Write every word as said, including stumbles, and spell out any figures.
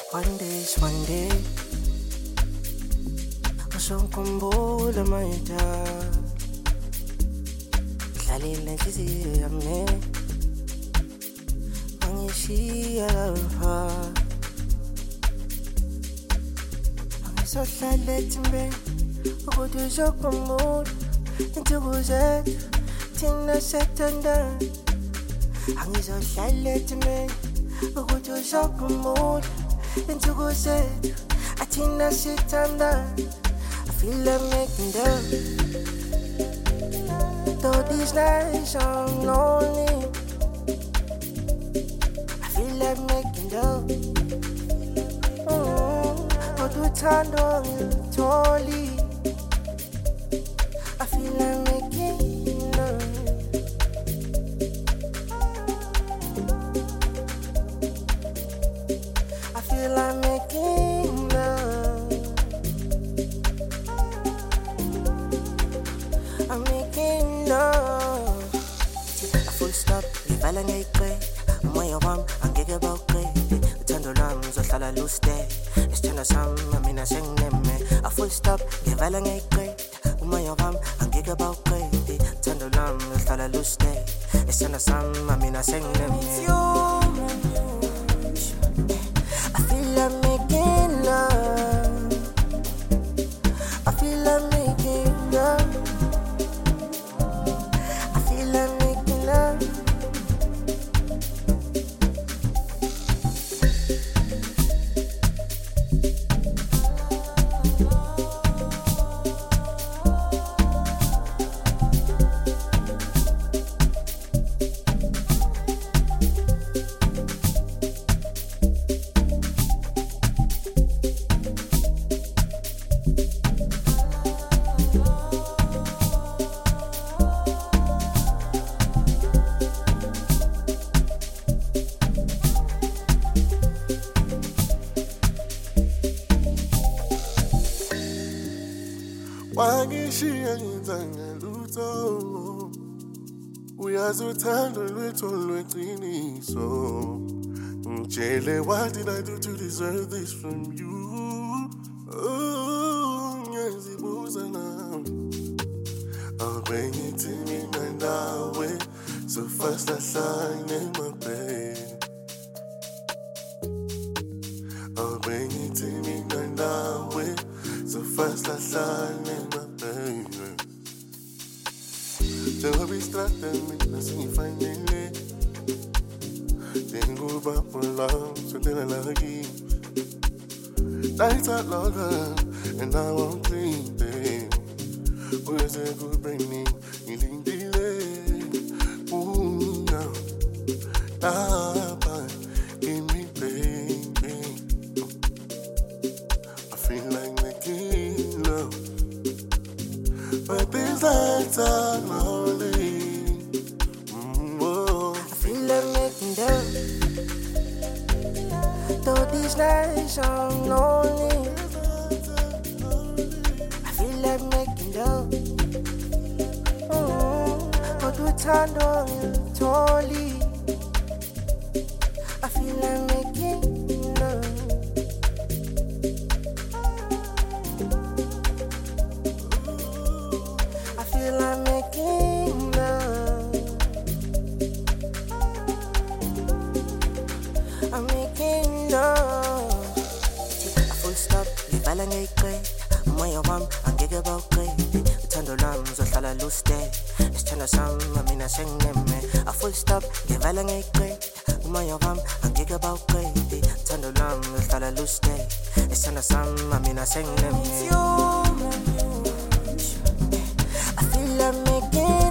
One day is one day. Usongikhumbula mayda. Dlalile inhliziyo yami. Angishiya lapha. Angisohlala ethembeni ukuthi uzokhumbula insuku zethu thina sethandana. Angisohlala ethembeni ukuthi uzokhumbula insuku zethu thina sethandana. I feel like making love. Though these nights I'm lonely, I feel like making love. But we turn on totally. I feel like making love. I feel like making love. I'm making love. A full stop, ngivala ngayigqe. Umoya wami angeke bawugqe. Uthando lwami uzohlala luste. Isithando sami mina sengineme. A full stop, ngivala ngayigqe. Umoya wami angeke bawugqe. Uthando lwami uzohlala luste. Isithando sami mina sengineme. I feel like making love. I feel like making love. I feel like making love. Wangishiya ngenzanga lutho uyazothanda lwethu lweqiniso ngitshele what did I do to deserve this from you? Oh, ngiyazibuza now. Oh, bengithi mina nawe so fast lahlane my bed. Oh, bengithi mina nawe so fast lahlane my baby. Njengoba istrata mina sengifanele njengoba love sondela la kimi. Nights are longer and I won't clean them. Where's a good brain ngilindile una lapha kimi baby. I feel like making love, but these nights are lonely. Mm, oh. I feel like making love. Though these nights I'm lonely, I feel like making love. Mm, but we turn on totally. I feel like making love. I feel like making love. I'm making love. A full stop, ngivala ngayigqe. Umoya wami angeke bawugqe. Uthando lwami uzohlala luste. Isithando sami mina sengineme. A full stop, ngivala ngayigqe. Umoya wami angeke bawugqe. Uthando lwami uzohlala luste. Isithando sami mina sengineme. I feel like making